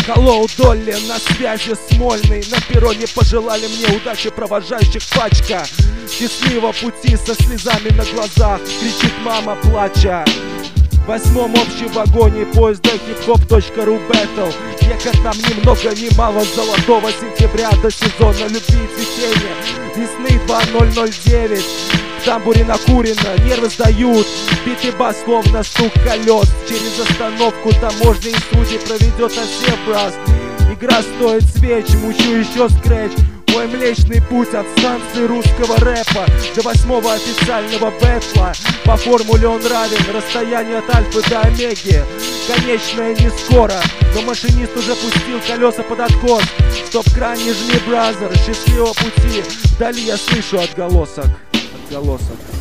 Hello, Долли, на связи Смольный. На перроне пожелали мне удачи провожающих пачка. Счастливого пути со слезами на глазах, кричит мама, плача. В 8-м общем вагоне поезда hiphop.ru Battle. Ехать нам ни много ни мало с золотого сентября до сезона любви и цветения весны 2009. В тамбуре накурено, нервы сдают, битый бас словно стук колес. Через остановку таможни и судьи проведет осев брас. Игра стоит свеч, мучу еще скретч. Мой млечный путь от станции русского рэпа до 8-го официального бэтла. По формуле он равен расстоянию от альфы до омеги. Конечное не скоро, но машинист уже пустил колеса под откос. Стоп-кран не жми, бразер, счастливого пути. Вдали я слышу отголосок.